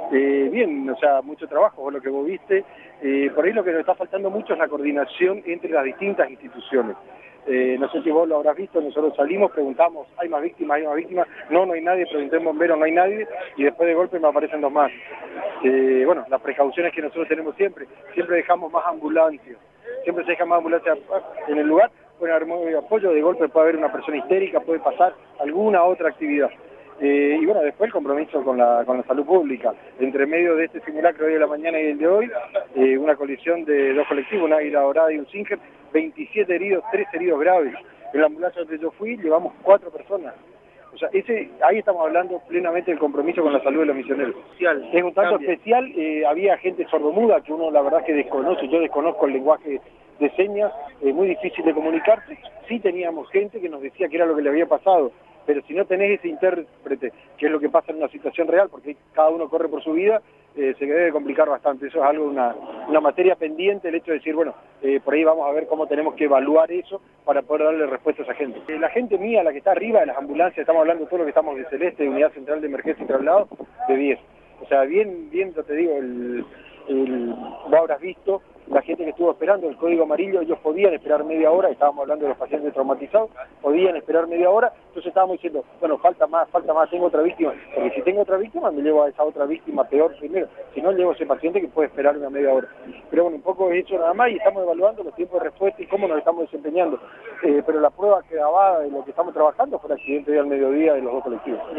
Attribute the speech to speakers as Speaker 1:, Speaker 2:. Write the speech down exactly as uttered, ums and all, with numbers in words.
Speaker 1: Eh, bien, o sea, mucho trabajo, por lo que vos viste. Eh, por ahí lo que nos está faltando mucho es la coordinación entre las distintas instituciones. Eh, no sé si vos lo habrás visto, nosotros salimos, preguntamos, ¿hay más víctimas? ¿Hay más víctimas? No, no hay nadie, pregunté en bomberos, no hay nadie, y después de golpe me aparecen dos más. Eh, bueno, las precauciones que nosotros tenemos siempre, siempre dejamos más ambulancias, siempre se deja más ambulancias en el lugar, puede haber apoyo, de golpe puede haber una persona histérica, puede pasar alguna otra actividad. Eh, y bueno, después el compromiso con la, con la salud pública. Entre medio de este simulacro de hoy de la mañana y el de hoy, eh, una colisión de dos colectivos, una Águila Dorada y un Singer, veintisiete heridos, tres heridos graves. En la ambulancia donde yo fui llevamos cuatro personas. O sea, ese, ahí estamos hablando plenamente del compromiso con la salud de los misioneros. Es un tanto
Speaker 2: Cambia.
Speaker 1: especial, eh, había gente sordomuda que uno la verdad que desconoce, yo desconozco el lenguaje de señas, es muy difícil de comunicarse. Sí teníamos gente que nos decía que era lo que le había pasado, pero si no tenés ese intérprete, que es lo que pasa en una situación real, porque cada uno corre por su vida, eh, se debe complicar bastante. Eso es algo, una, una materia pendiente, el hecho de decir, bueno, eh, por ahí vamos a ver cómo tenemos que evaluar eso para poder darle respuesta a esa gente. Eh, la gente mía, la que está arriba de las ambulancias, estamos hablando de todo lo que estamos de Celeste, de Unidad Central de Emergencia y Traslado, de diez. O sea, bien, bien, yo te digo, el, el, vos habrás visto la gente que estuvo esperando el código amarillo, ellos podían esperar media hora, estábamos hablando de los pacientes traumatizados, podían esperar media hora, entonces estábamos diciendo, bueno, falta más, falta más, tengo otra víctima, porque si tengo otra víctima me llevo a esa otra víctima peor primero, si no llevo a ese paciente que puede esperar una media hora. Pero bueno, un poco es eso nada más y estamos evaluando los tiempos de respuesta y cómo nos estamos desempeñando. Eh, pero la prueba grabada de lo que estamos trabajando fue el accidente de al mediodía de los dos colectivos.